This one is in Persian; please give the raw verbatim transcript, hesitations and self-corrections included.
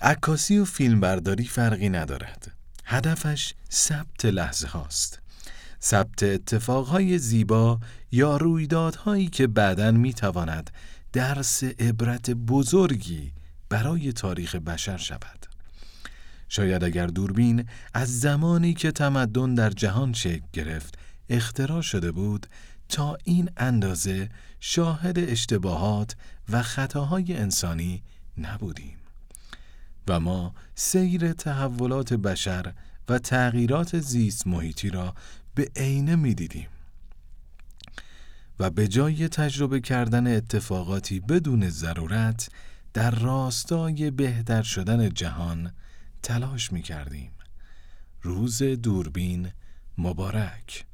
عکاسی و فیلمبرداری فرقی ندارد. هدفش ثبت لحظه هاست. ثبت اتفاقهای زیبا یا رویدادهایی که بعداً میتواند درس عبرت بزرگی برای تاریخ بشر شود. شاید اگر دوربین از زمانی که تمدن در جهان شکل گرفت اختراع شده بود، تا این اندازه شاهد اشتباهات و خطاهای انسانی نبودیم و ما سیر تحولات بشر و تغییرات زیست محیطی را به عینه می دیدیم و به جای تجربه کردن اتفاقاتی بدون ضرورت در راستای بهتر شدن جهان تلاش می کردیم. روز دوربین مبارک.